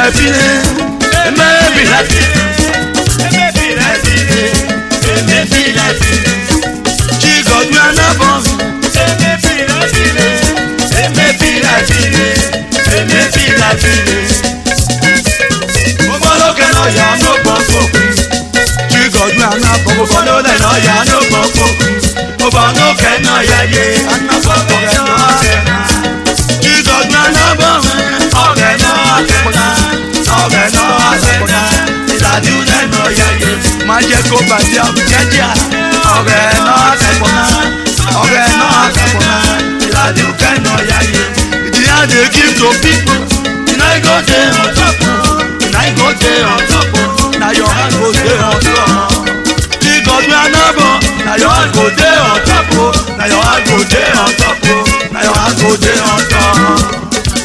They give to people, and I go there on top, and I go there on top. Now your hand go there on top. God we are never. Now your hand go there on top. Now your hand go there on top. Now your hand go there on top.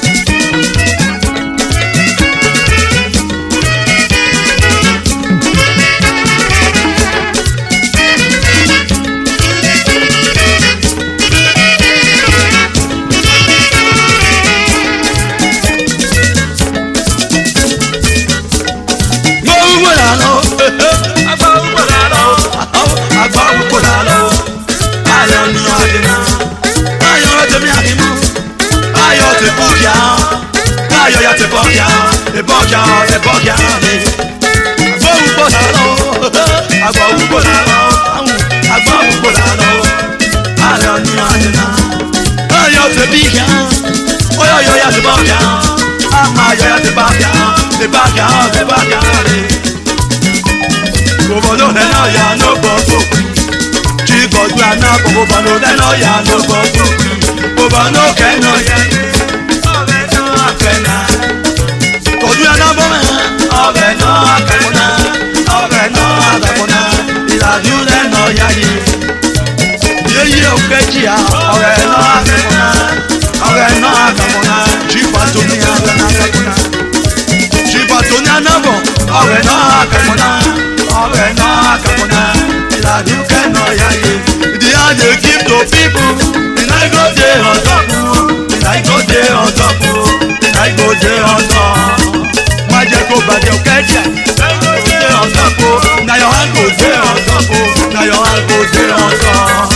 They give to people, and I go there on top, and I go there on top, and I go there on top. My go back your catch, I go there on top. Now your hand go there on top, now your hand go there on top.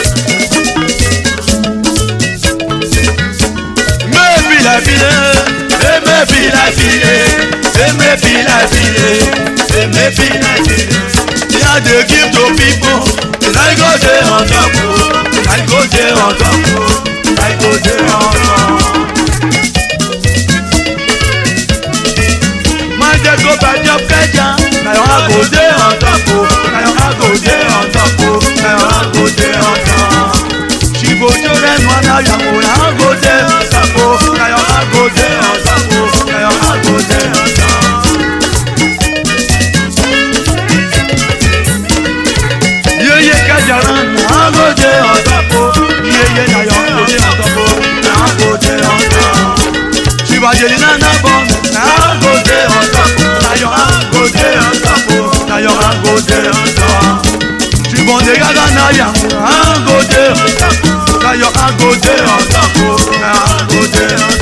Maybe la fille, maybe la fille, maybe la fille, maybe la fille. Yeah, they give to people. I go there on top, I go there on top, I go there on top. My day go back your kaja, now I go there on top, now I go there on top, now I go there on top. She go to them one I go there on top, now I go there on top, now I go there on top. I go there on top, yeah, now you go there on top, now I go there on top. She was yelling at the bomb, now I go there on top, now you go there on top, now you go there on top. She was the gaga now you go there on top, now you go there on top, now I go there on top.